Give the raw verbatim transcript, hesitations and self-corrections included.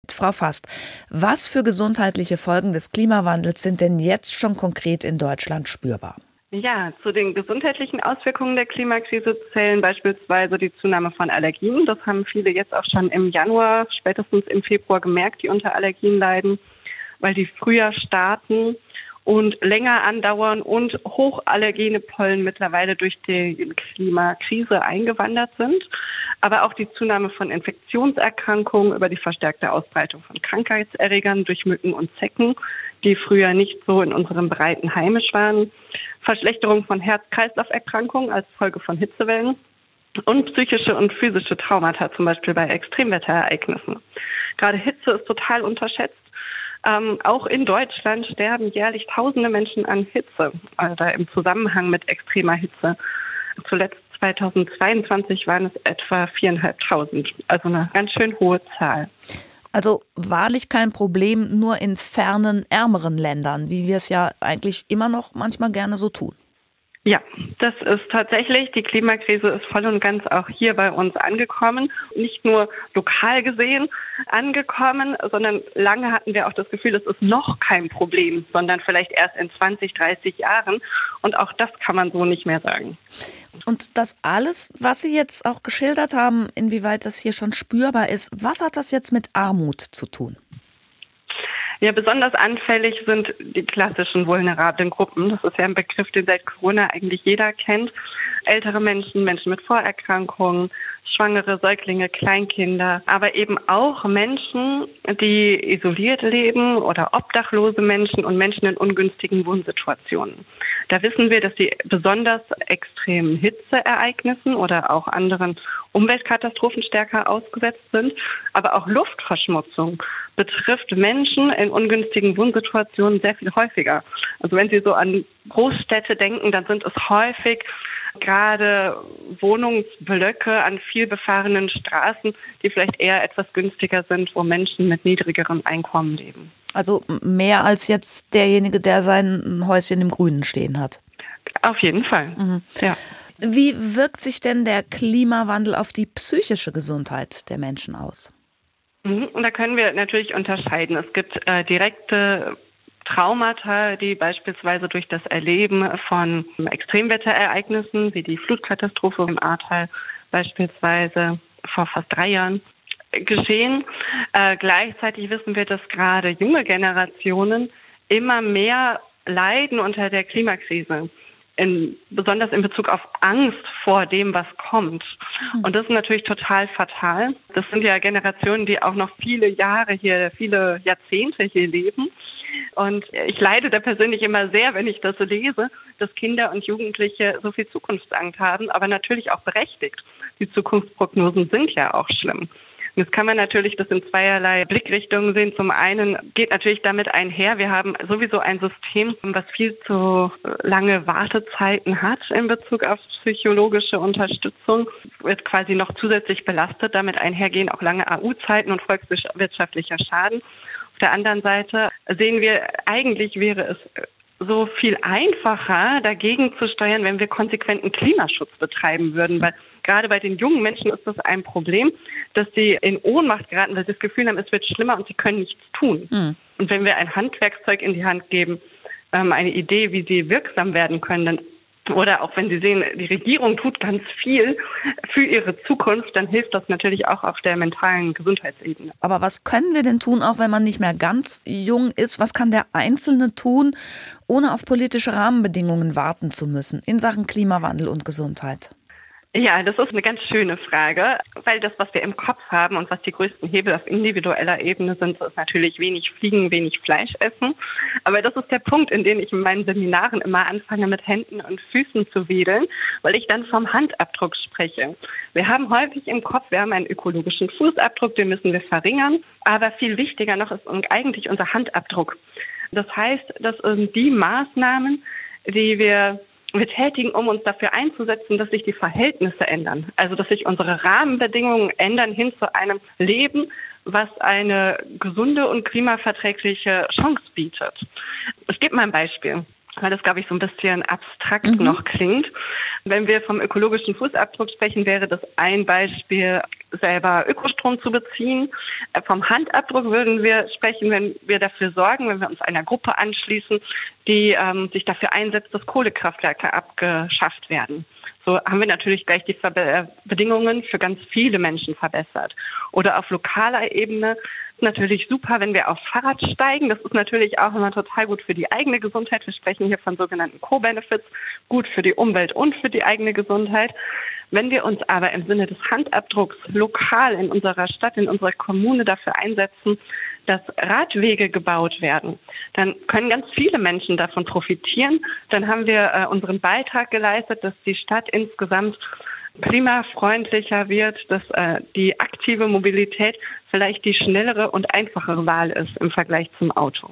Frau Fast, was für gesundheitliche Folgen des Klimawandels sind denn jetzt schon konkret in Deutschland spürbar? Ja, zu den gesundheitlichen Auswirkungen der Klimakrise zählen beispielsweise die Zunahme von Allergien. Das haben viele jetzt auch schon im Januar, spätestens im Februar gemerkt, die unter Allergien leiden, weil die früher starten und länger andauern und hochallergene Pollen mittlerweile durch die Klimakrise eingewandert sind. Aber auch die Zunahme von Infektionserkrankungen über die verstärkte Ausbreitung von Krankheitserregern durch Mücken und Zecken, die früher nicht so in unseren Breiten heimisch waren. Verschlechterung von Herz-Kreislauf-Erkrankungen als Folge von Hitzewellen und psychische und physische Traumata, zum Beispiel bei Extremwetterereignissen. Gerade Hitze ist total unterschätzt. Ähm, auch in Deutschland sterben jährlich tausende Menschen an Hitze, also im Zusammenhang mit extremer Hitze. Zuletzt zweitausendzweiundzwanzig waren es etwa viertausendfünfhundert, also eine ganz schön hohe Zahl. Also wahrlich kein Problem nur in fernen, ärmeren Ländern, wie wir es ja eigentlich immer noch manchmal gerne so tun. Ja, das ist tatsächlich, die Klimakrise ist voll und ganz auch hier bei uns angekommen. Nicht nur lokal gesehen angekommen, sondern lange hatten wir auch das Gefühl, es ist noch kein Problem, sondern vielleicht erst in zwanzig, dreißig Jahren. Und auch das kann man so nicht mehr sagen. Und das alles, was Sie jetzt auch geschildert haben, inwieweit das hier schon spürbar ist, was hat das jetzt mit Armut zu tun? Ja, besonders anfällig sind die klassischen vulnerablen Gruppen. Das ist ja ein Begriff, den seit Corona eigentlich jeder kennt. Ältere Menschen, Menschen mit Vorerkrankungen, Schwangere, Säuglinge, Kleinkinder, aber eben auch Menschen, die isoliert leben oder obdachlose Menschen und Menschen in ungünstigen Wohnsituationen. Da wissen wir, dass die besonders extremen Hitzeereignissen oder auch anderen Umweltkatastrophen stärker ausgesetzt sind. Aber auch Luftverschmutzung betrifft Menschen in ungünstigen Wohnsituationen sehr viel häufiger. Also wenn Sie so an Großstädte denken, dann sind es häufig gerade Wohnungsblöcke an vielbefahrenen Straßen, die vielleicht eher etwas günstiger sind, wo Menschen mit niedrigerem Einkommen leben. Also mehr als jetzt derjenige, der sein Häuschen im Grünen stehen hat. Auf jeden Fall, mhm. ja. Wie wirkt sich denn der Klimawandel auf die psychische Gesundheit der Menschen aus? Und da können wir natürlich unterscheiden. Es gibt äh, direkte Traumata, die beispielsweise durch das Erleben von Extremwetterereignissen wie die Flutkatastrophe im Ahrtal beispielsweise vor fast drei Jahren geschehen. Äh, gleichzeitig wissen wir, dass gerade junge Generationen immer mehr leiden unter der Klimakrise. In, besonders in Bezug auf Angst vor dem, was kommt. Und das ist natürlich total fatal. Das sind ja Generationen, die auch noch viele Jahre hier, viele Jahrzehnte hier leben. Und ich leide da persönlich immer sehr, wenn ich das lese, dass Kinder und Jugendliche so viel Zukunftsangst haben, aber natürlich auch berechtigt. Die Zukunftsprognosen sind ja auch schlimm. Und jetzt kann man natürlich das in zweierlei Blickrichtungen sehen. Zum einen geht natürlich damit einher, wir haben sowieso ein System, was viel zu lange Wartezeiten hat in Bezug auf psychologische Unterstützung, wird quasi noch zusätzlich belastet. Damit einhergehen auch lange A U-Zeiten und volkswirtschaftlicher Schaden. Auf der anderen Seite sehen wir, eigentlich wäre es so viel einfacher, dagegen zu steuern, wenn wir konsequenten Klimaschutz betreiben würden. Weil gerade bei den jungen Menschen ist das ein Problem, dass sie in Ohnmacht geraten, weil sie das Gefühl haben, es wird schlimmer und sie können nichts tun. Mhm. Und wenn wir ein Handwerkszeug in die Hand geben, ähm, eine Idee, wie sie wirksam werden können, dann oder auch wenn Sie sehen, die Regierung tut ganz viel für ihre Zukunft, dann hilft das natürlich auch auf der mentalen Gesundheitsebene. Aber was können wir denn tun, auch wenn man nicht mehr ganz jung ist? Was kann der Einzelne tun, ohne auf politische Rahmenbedingungen warten zu müssen in Sachen Klimawandel und Gesundheit? Ja, das ist eine ganz schöne Frage, weil das, was wir im Kopf haben und was die größten Hebel auf individueller Ebene sind, ist natürlich wenig Fliegen, wenig Fleisch essen. Aber das ist der Punkt, in dem ich in meinen Seminaren immer anfange, mit Händen und Füßen zu wedeln, weil ich dann vom Handabdruck spreche. Wir haben häufig im Kopf, wir haben einen ökologischen Fußabdruck, den müssen wir verringern. Aber viel wichtiger noch ist eigentlich unser Handabdruck. Das heißt, das sind die Maßnahmen, die wir wir tätigen, um uns dafür einzusetzen, dass sich die Verhältnisse ändern. Also, dass sich unsere Rahmenbedingungen ändern hin zu einem Leben, was eine gesunde und klimaverträgliche Chance bietet. Ich gebe mal ein Beispiel, weil das, glaube ich, so ein bisschen abstrakt mhm. noch klingt. Wenn wir vom ökologischen Fußabdruck sprechen, wäre das ein Beispiel selber Ökostrom zu beziehen. Vom Handabdruck würden wir sprechen, wenn wir dafür sorgen, wenn wir uns einer Gruppe anschließen, die ähm, sich dafür einsetzt, dass Kohlekraftwerke abgeschafft werden. So haben wir natürlich gleich die Ver- Bedingungen für ganz viele Menschen verbessert. Oder auf lokaler Ebene ist natürlich super, wenn wir auf Fahrrad steigen. Das ist natürlich auch immer total gut für die eigene Gesundheit. Wir sprechen hier von sogenannten Co-Benefits, gut für die Umwelt und für die eigene Gesundheit. Wenn wir uns aber im Sinne des Handabdrucks lokal in unserer Stadt, in unserer Kommune dafür einsetzen, dass Radwege gebaut werden, dann können ganz viele Menschen davon profitieren. Dann haben wir äh, unseren Beitrag geleistet, dass die Stadt insgesamt klimafreundlicher wird, dass äh, die aktive Mobilität vielleicht die schnellere und einfachere Wahl ist im Vergleich zum Auto.